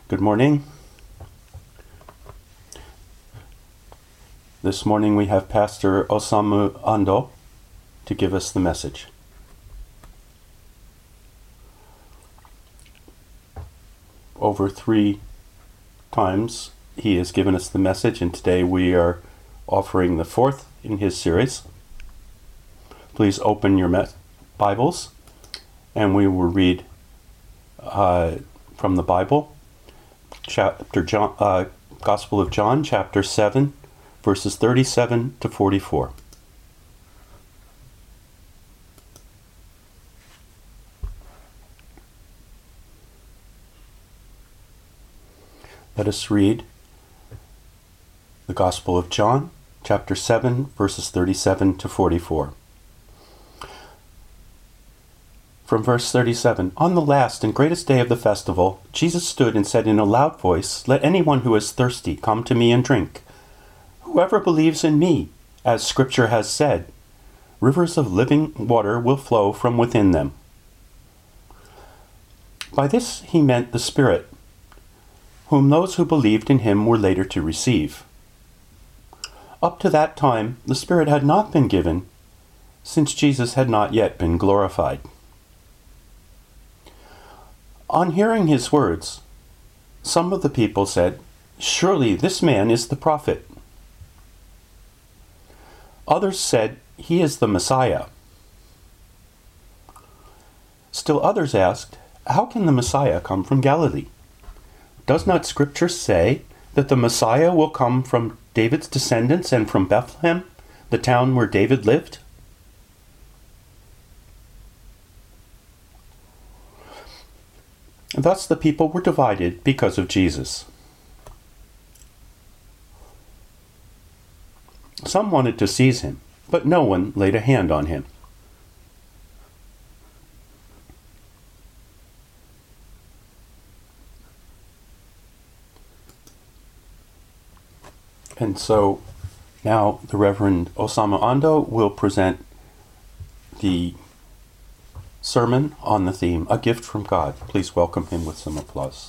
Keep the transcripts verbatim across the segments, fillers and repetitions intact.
Good morning. This morning we have Pastor Osamu Ando to give us the message. Over three times he has given us the message, and today we are offering the fourth in his series. Please open your me- Bibles, and we will read uh, from the Bible. Chapter John, uh, Gospel of John, chapter seven, verses thirty-seven to forty-four. Let us read the Gospel of John, chapter seven, verses thirty-seven to forty-four. From verse thirty-seven, on the last and greatest day of the festival, Jesus stood and said in a loud voice, "Let anyone who is thirsty come to me and drink. Whoever believes in me, as Scripture has said, rivers of living water will flow from within them." By this he meant the Spirit, whom those who believed in him were later to receive. Up to that time, the Spirit had not been given, since Jesus had not yet been glorified. On hearing his words, some of the people said, "Surely this man is the prophet." Others said, "He is the Messiah." Still others asked, "How can the Messiah come from Galilee? Does not Scripture say that the Messiah will come from David's descendants and from Bethlehem, the town where David lived?" Thus the people were divided because of Jesus. Some wanted to seize him, but no one laid a hand on him. And so now the Reverend Osamu Ando will present the sermon on the theme, A Gift from God. Please welcome him with some applause.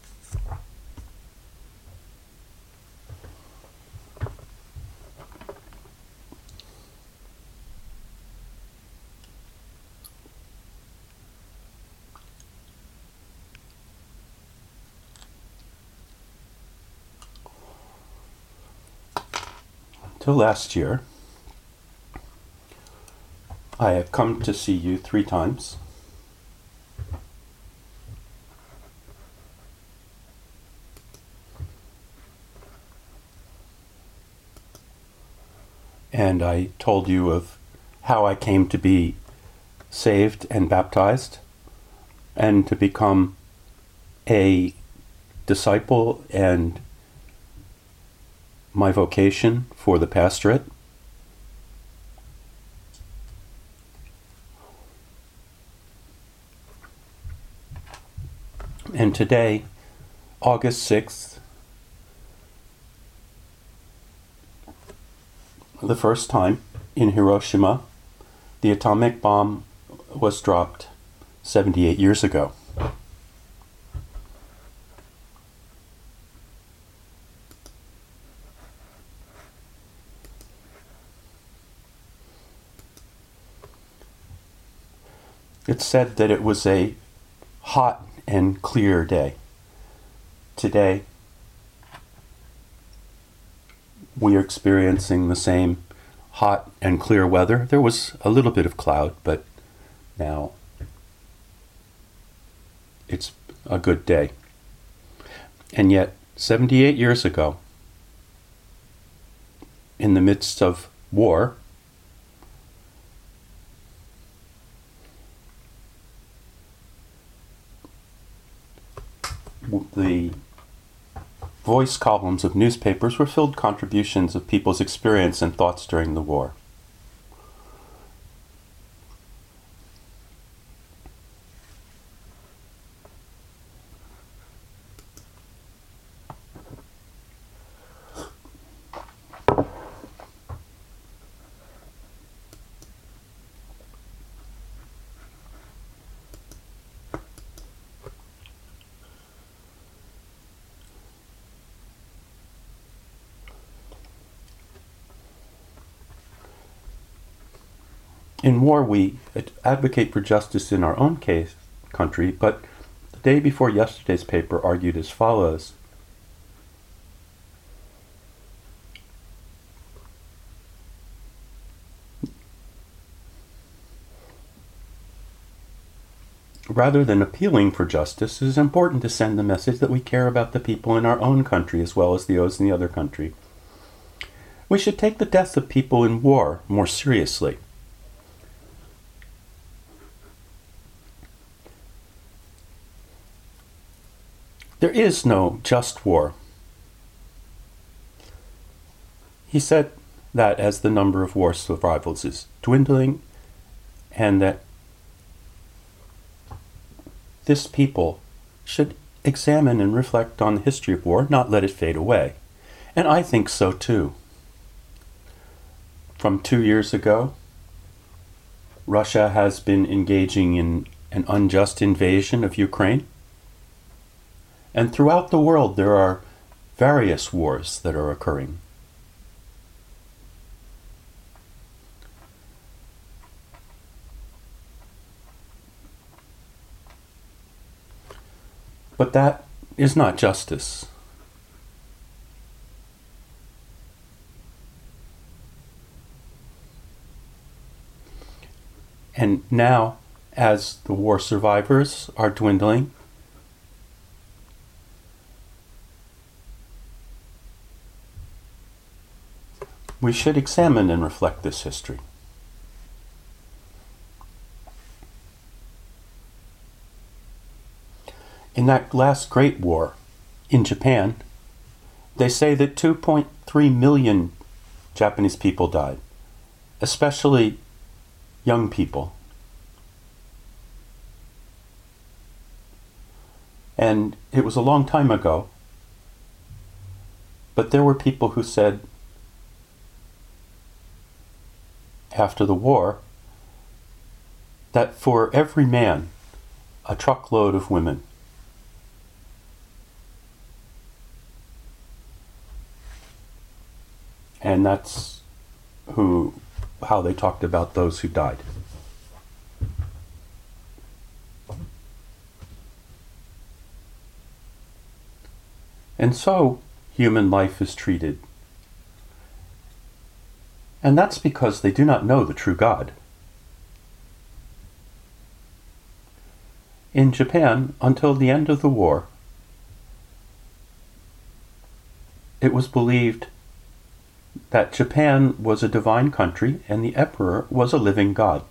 Till last year, I have come to see you three times. And I told you of how I came to be saved and baptized and to become a disciple and my vocation for the pastorate. And today, August sixth, the first time in Hiroshima, the atomic bomb was dropped seventy-eight years ago. It's said that it was a hot and clear day. Today, we are experiencing the same hot and clear weather. There was a little bit of cloud, but now it's a good day. And yet, seventy-eight years ago, in the midst of war, the voice columns of newspapers were filled with contributions of people's experience and thoughts during the war. In war, we advocate for justice in our own case, country, but the day before yesterday's paper argued as follows. Rather than appealing for justice, it is important to send the message that we care about the people in our own country as well as those in the other country. We should take the deaths of people in war more seriously. There is no just war. He said that as the number of war survivals is dwindling, and that this people should examine and reflect on the history of war, not let it fade away. And I think so too. From two years ago, Russia has been engaging in an unjust invasion of Ukraine. And throughout the world, there are various wars that are occurring. But that is not justice. And now, as the war survivors are dwindling, we should examine and reflect this history. In that last Great War in Japan, they say that two point three million Japanese people died, especially young people. And it was a long time ago, but there were people who said after the war that for every man, a truckload of women. And that's who, how they talked about those who died. And so human life is treated. And that's because they do not know the true God. In Japan, until the end of the war, it was believed that Japan was a divine country and the emperor was a living God.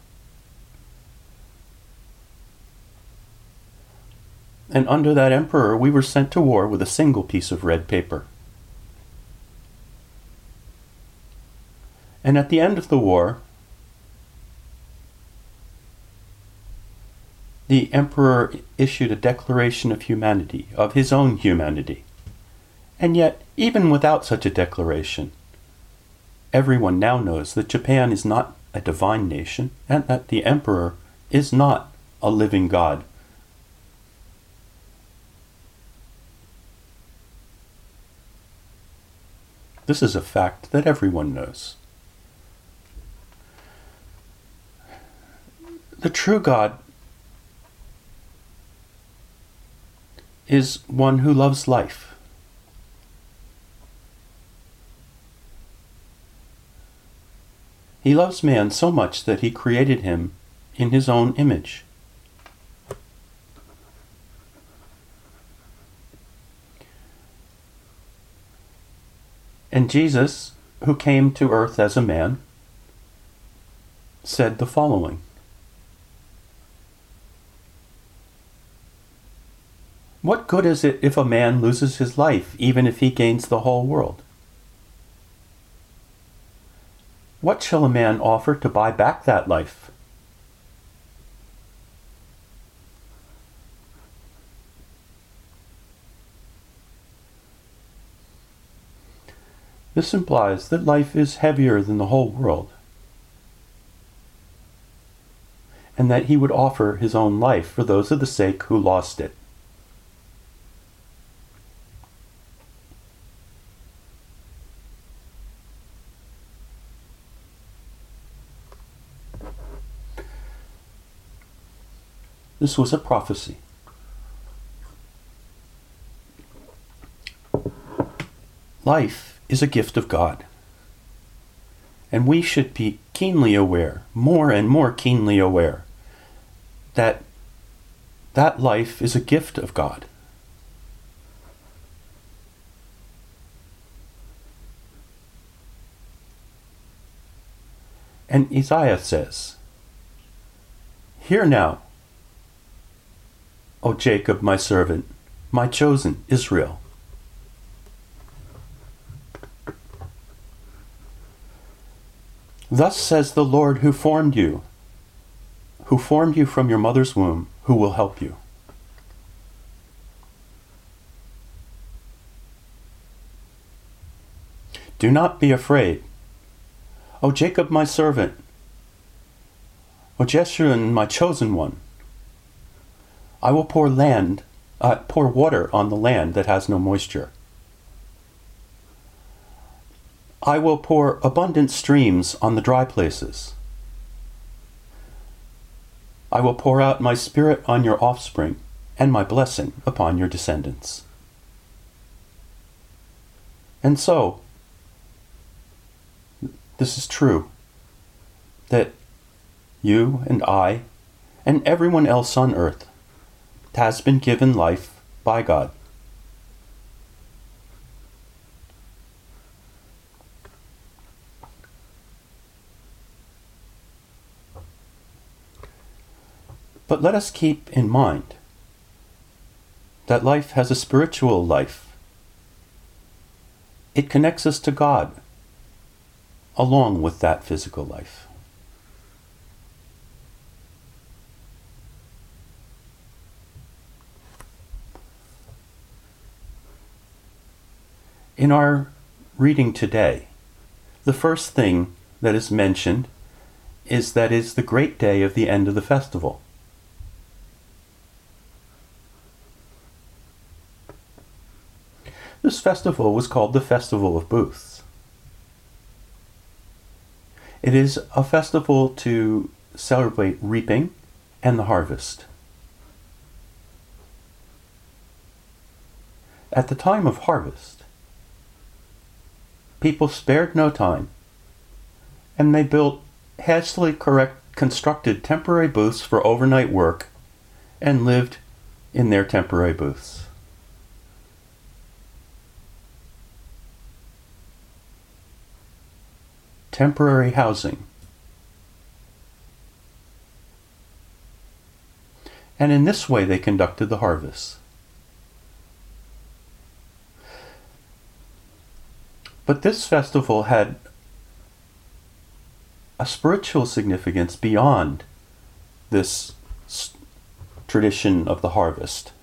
And under that emperor, we were sent to war with a single piece of red paper. And at the end of the war, the emperor issued a declaration of humanity, of his own humanity. And yet, even without such a declaration, everyone now knows that Japan is not a divine nation and that the emperor is not a living God. This is a fact that everyone knows. The true God is one who loves life. He loves man so much that he created him in his own image. And Jesus, who came to earth as a man, said the following: "What good is it if a man loses his life, even if he gains the whole world? What shall a man offer to buy back that life?" This implies that life is heavier than the whole world, and that he would offer his own life for those of the sake who lost it. This was a prophecy. Life is a gift of God. And we should be keenly aware, more and more keenly aware, that that life is a gift of God. And Isaiah says, "Hear now, O Jacob, my servant, my chosen Israel. Thus says the Lord who formed you, who formed you from your mother's womb, who will help you. Do not be afraid, O Jacob, my servant, O Jeshurun, my chosen one. I will pour land, uh, pour water on the land that has no moisture. I will pour abundant streams on the dry places. I will pour out my spirit on your offspring and my blessing upon your descendants." And so, this is true, that you and I and everyone else on earth has been given life by God. But let us keep in mind that life has a spiritual life. It connects us to God along with that physical life. In our reading today, the first thing that is mentioned is that it is the great day of the end of the festival. This festival was called the Festival of Booths. It is a festival to celebrate reaping and the harvest. At the time of harvest, people spared no time, and they built hastily correct, constructed temporary booths for overnight work and lived in their temporary booths. Temporary housing. And in this way they conducted the harvest. But this festival had a spiritual significance beyond this s- tradition of the harvest.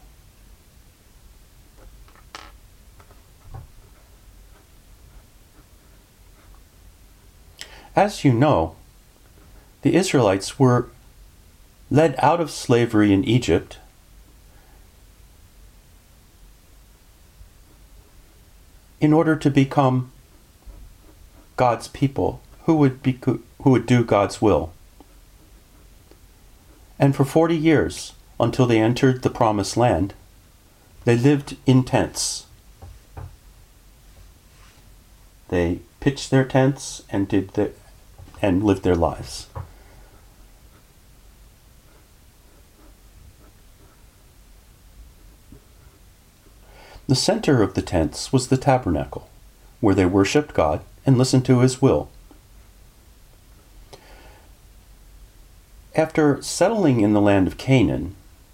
As you know, the Israelites were led out of slavery in Egypt in order to become God's people who would be, who would do God's will. And for forty years, until they entered the Promised Land, they lived in tents. They pitched their tents and did the, and lived their lives. The center of the tents was the tabernacle, where they worshipped God and listened to His will. After settling in the land of Canaan,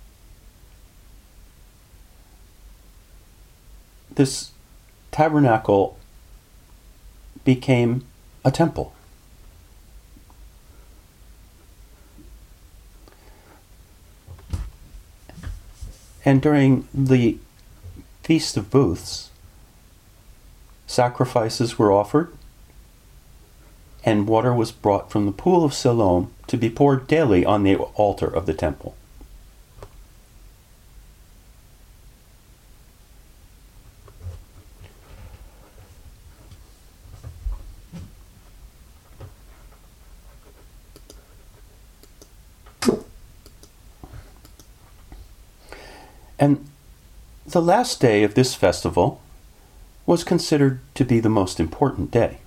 this tabernacle became a temple. And during the Feast of Booths, sacrifices were offered, and water was brought from the pool of Siloam to be poured daily on the altar of the temple. And the last day of this festival was considered to be the most important day.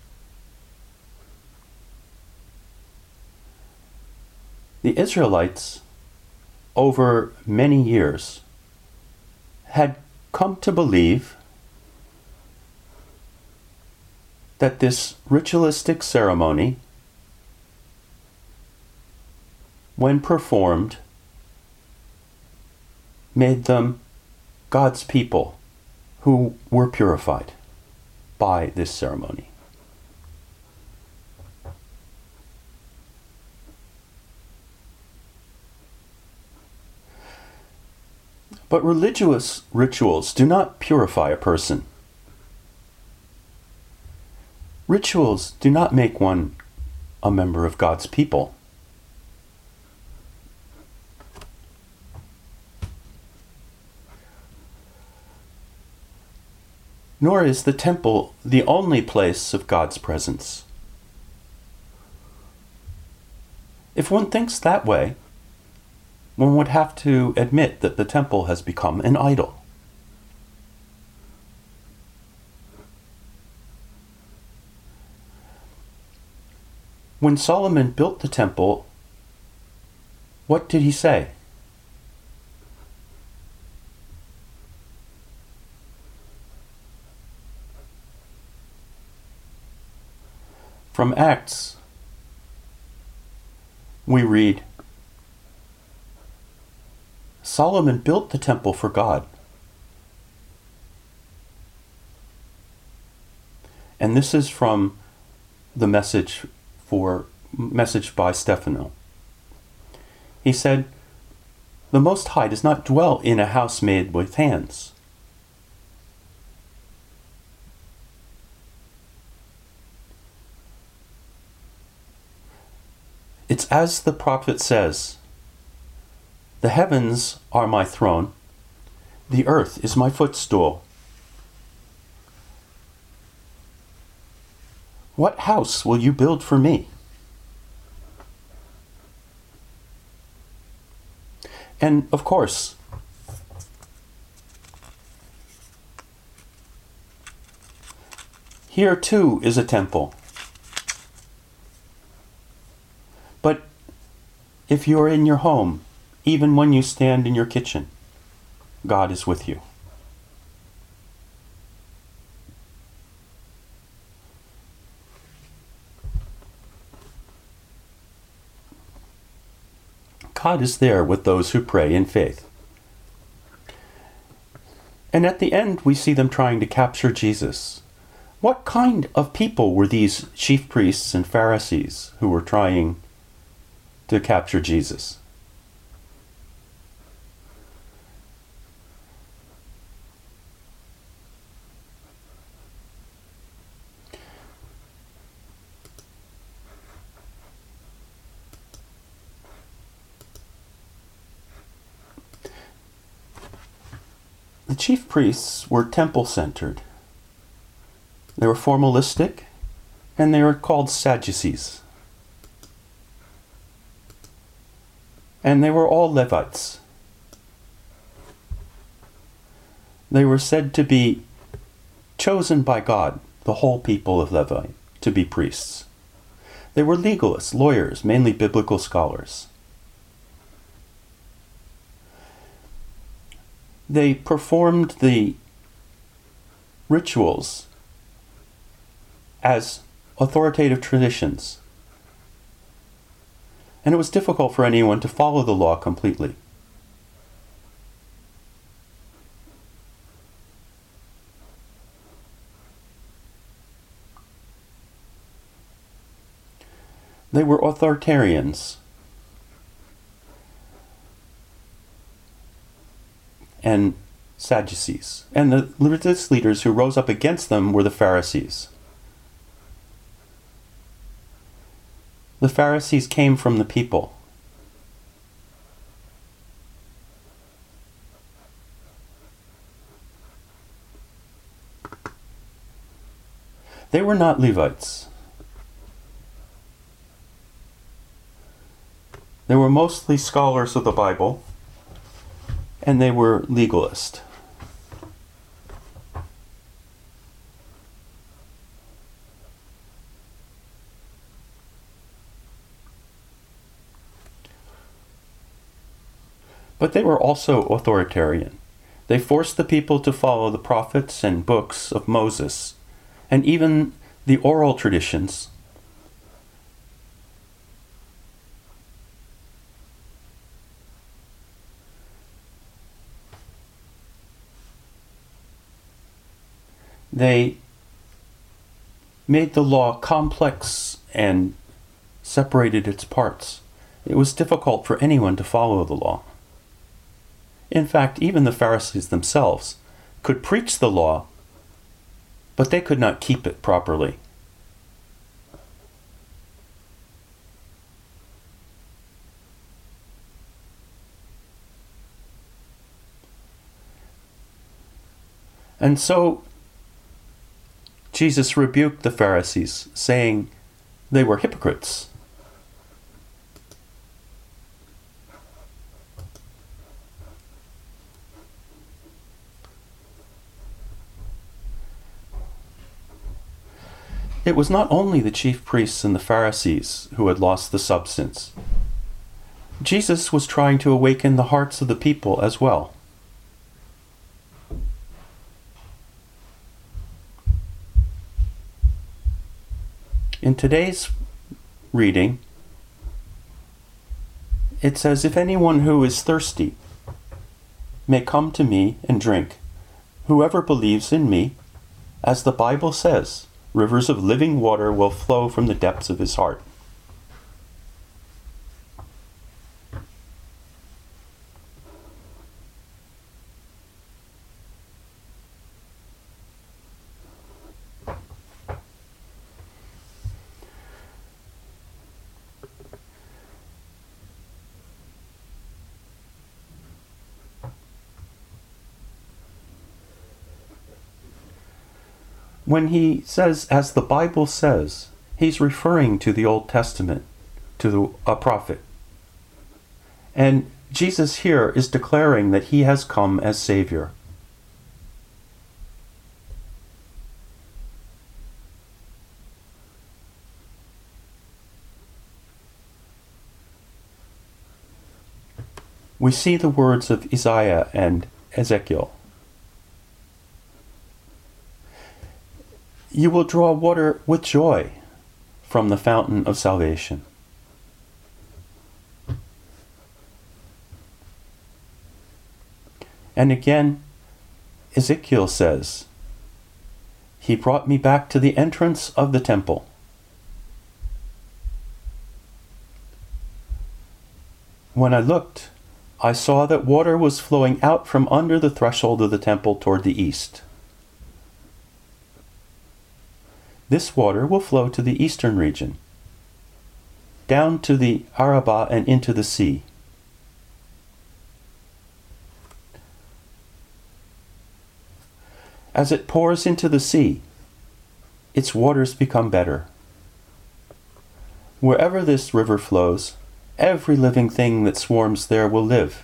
The Israelites, over many years, had come to believe that this ritualistic ceremony, when performed, made them God's people who were purified by this ceremony. But religious rituals do not purify a person. Rituals do not make one a member of God's people. Nor is the temple the only place of God's presence. If one thinks that way, one would have to admit that the temple has become an idol. When Solomon built the temple, what did he say? From Acts, we read, Solomon built the temple for God. And this is from the message for message by Stephanus. He said, "The Most High does not dwell in a house made with hands." It's as the prophet says, "The heavens are my throne, the earth is my footstool." What house will you build for me? And of course, here too is a temple. But if you're in your home, even when you stand in your kitchen, God is with you. God is there with those who pray in faith. And at the end, we see them trying to capture Jesus. What kind of people were these chief priests and Pharisees who were trying to capture Jesus? The chief priests were temple-centered. They were formalistic, and they were called Sadducees. And they were all Levites. They were said to be chosen by God, the whole people of Levi, to be priests. They were legalists, lawyers, mainly biblical scholars. They performed the rituals as authoritative traditions. And it was difficult for anyone to follow the law completely. They were authoritarians. And Sadducees. And the religious leaders who rose up against them were the Pharisees. The Pharisees came from the people. They were not Levites. They were mostly scholars of the Bible, and they were legalist. But they were also authoritarian. They forced the people to follow the prophets and books of Moses, and even the oral traditions. They made the law complex and separated its parts. It was difficult for anyone to follow the law. In fact, even the Pharisees themselves could preach the law, but they could not keep it properly. And so Jesus rebuked the Pharisees, saying they were hypocrites. It was not only the chief priests and the Pharisees who had lost the substance. Jesus was trying to awaken the hearts of the people as well. In today's reading, it says, "If anyone who is thirsty may come to me and drink, whoever believes in me, as the Bible says, rivers of living water will flow from the depths of his heart." When he says, "as the Bible says," he's referring to the Old Testament, to the, a prophet. And Jesus here is declaring that he has come as Savior. We see the words of Isaiah and Ezekiel. "You will draw water with joy from the fountain of salvation." And again, Ezekiel says, "He brought me back to the entrance of the temple." "When I looked, I saw that water was flowing out from under the threshold of the temple toward the east. This water will flow to the eastern region, down to the Arabah and into the sea. As it pours into the sea, its waters become better. Wherever this river flows, every living thing that swarms there will live.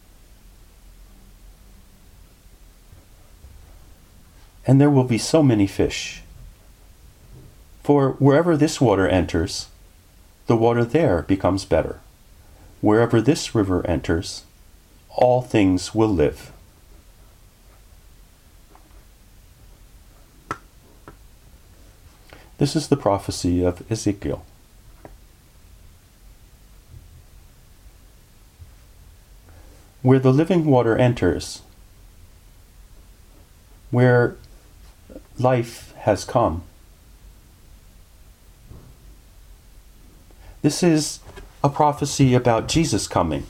And there will be so many fish. For wherever this water enters, the water there becomes better. Wherever this river enters, all things will live." This is the prophecy of Ezekiel. Where the living water enters, where life has come, this is a prophecy about Jesus coming.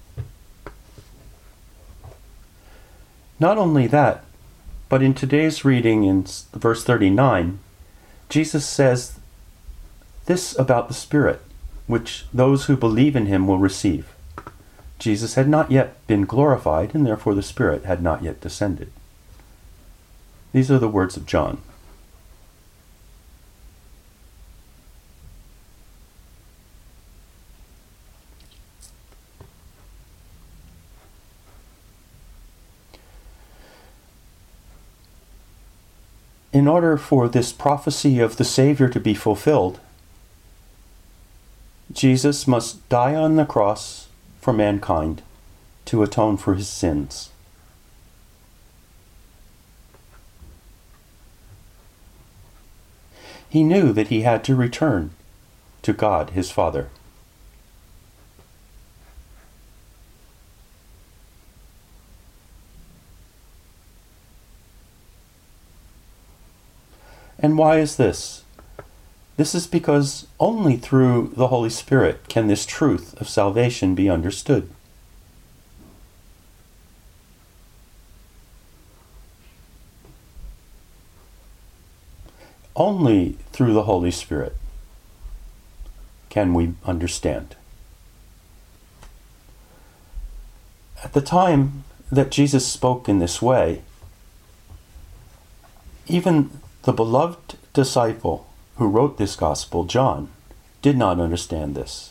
Not only that, but in today's reading in verse thirty-nine, Jesus says this about the Spirit, which those who believe in him will receive. Jesus had not yet been glorified, and therefore the Spirit had not yet descended. These are the words of John. in order for this prophecy of the Savior to be fulfilled, Jesus must die on the cross for mankind to atone for his sins. He knew that he had to return to God his Father. And why is this? This is because only through the Holy Spirit can this truth of salvation be understood. Only through the Holy Spirit can we understand. At the time that Jesus spoke in this way, even the beloved disciple who wrote this gospel, John, did not understand this.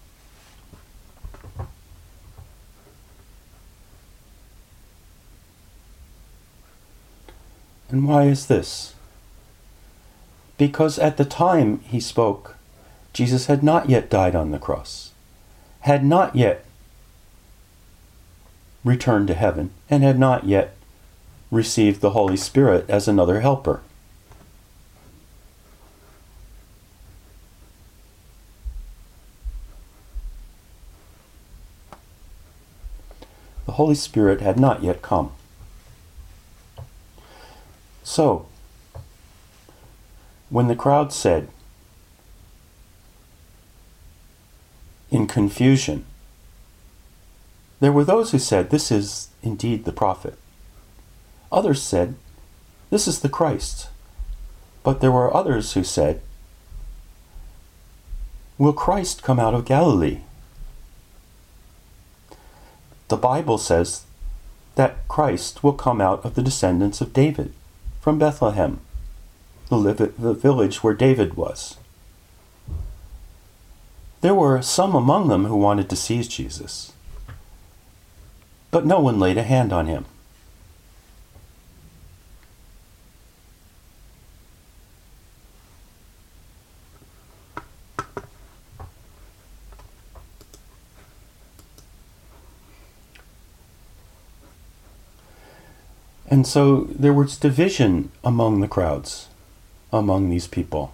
And why is this? Because at the time he spoke, Jesus had not yet died on the cross, had not yet returned to heaven, and had not yet received the Holy Spirit as another helper. The Holy Spirit had not yet come. So, when the crowd said, in confusion, there were those who said, "This is indeed the prophet." Others said, "This is the Christ." But there were others who said, "Will Christ come out of Galilee?" The Bible says that Christ will come out of the descendants of David, from Bethlehem, the, liv- the village where David was. There were some among them who wanted to seize Jesus, but no one laid a hand on him. And so there was division among the crowds, among these people.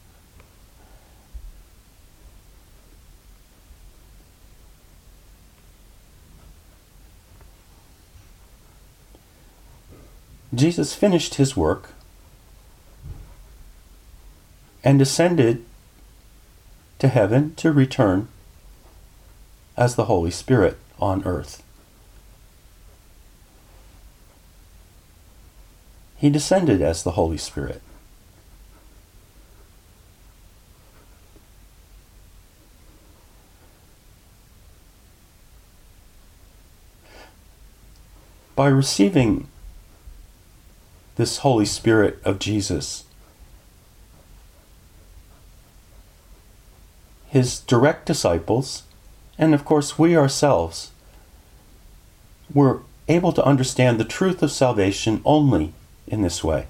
Jesus finished his work and ascended to heaven to return as the Holy Spirit on earth. He descended as the Holy Spirit. By receiving this Holy Spirit of Jesus, his direct disciples, and of course we ourselves, were able to understand the truth of salvation only in this way.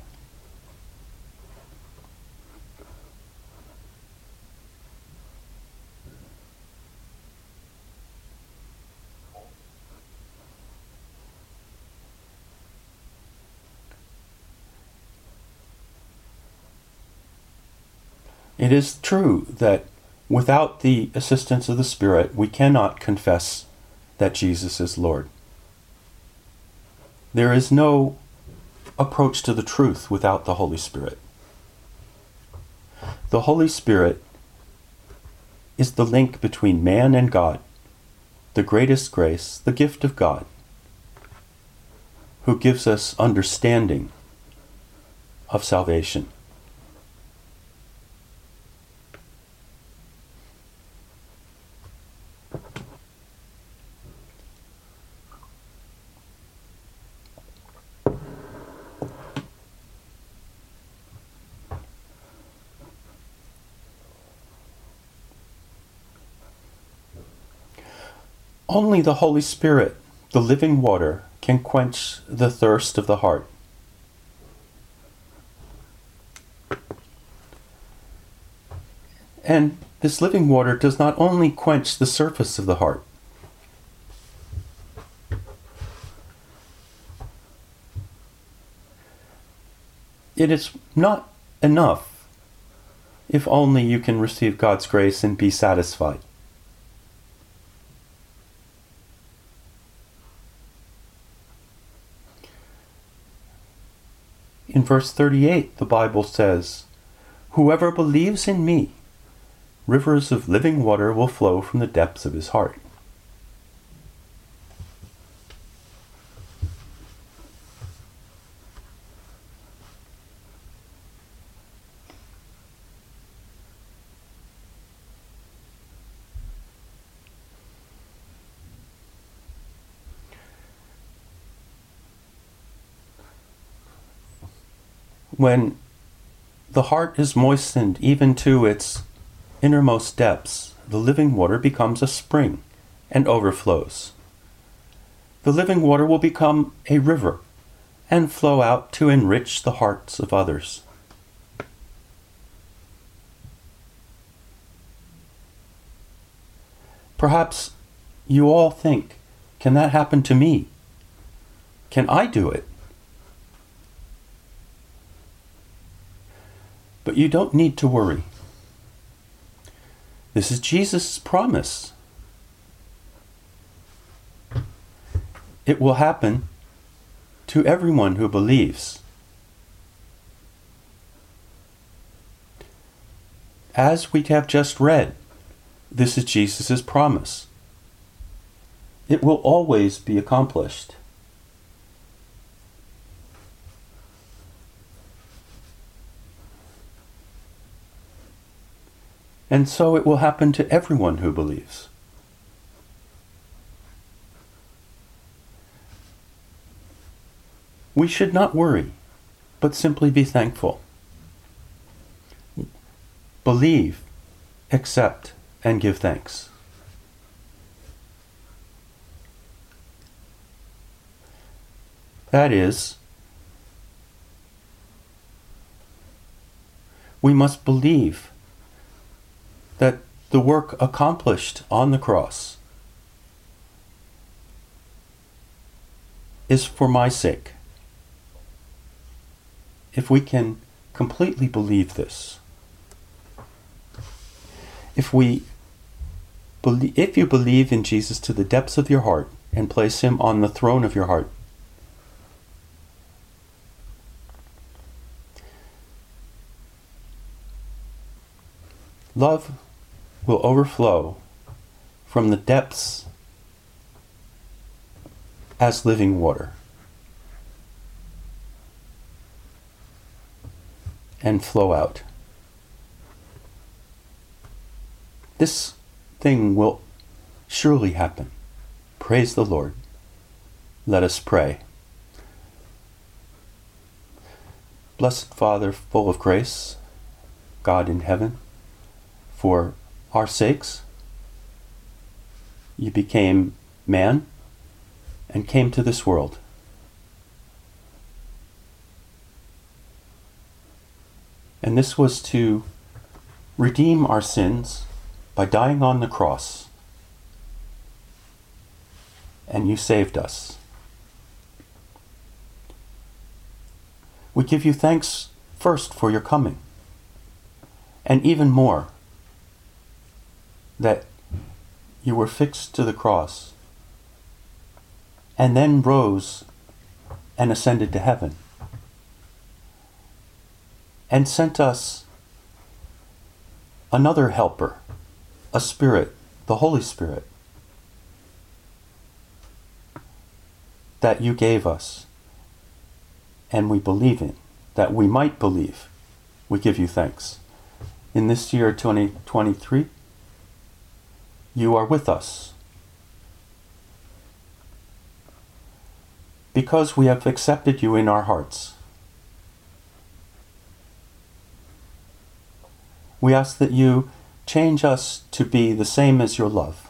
It is true that without the assistance of the Spirit, we cannot confess that Jesus is Lord. There is no approach to the truth without the Holy Spirit. The Holy Spirit is the link between man and God, the greatest grace, the gift of God, who gives us understanding of salvation. Only the Holy Spirit, the living water, can quench the thirst of the heart. And this living water does not only quench the surface of the heart, it is not enough if only you can receive God's grace and be satisfied. In verse thirty-eight, the Bible says, "Whoever believes in me, rivers of living water will flow from the depths of his heart." When the heart is moistened even to its innermost depths, the living water becomes a spring and overflows. The living water will become a river and flow out to enrich the hearts of others. Perhaps you all think, can that happen to me? Can I do it? But you don't need to worry. This is Jesus' promise. It will happen to everyone who believes. As we have just read, this is Jesus' promise. It will always be accomplished. And so it will happen to everyone who believes. We should not worry, but simply be thankful. Believe, accept, and give thanks. That is, we must believe that the work accomplished on the cross is for my sake. If we can completely believe this, if we believe, if you believe in Jesus to the depths of your heart and place him on the throne of your heart, love will overflow from the depths as living water and flow out. This thing will surely happen. Praise the Lord. Let us pray. Blessed Father, full of grace, God in heaven, for our sakes, you became man and came to this world. And this was to redeem our sins by dying on the cross. And you saved us. We give you thanks first for your coming, and even more that you were fixed to the cross and then rose and ascended to heaven and sent us another helper, a Spirit, the Holy Spirit, that you gave us and we believe in, that we might believe. We give you thanks. In this year twenty twenty-three, you are with us. Because we have accepted you in our hearts. We ask that you change us to be the same as your love.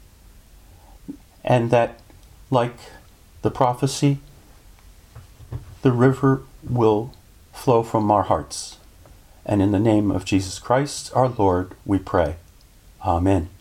And that, like the prophecy the river will flow from our hearts. And in the name of Jesus Christ, our Lord, we pray. Amen.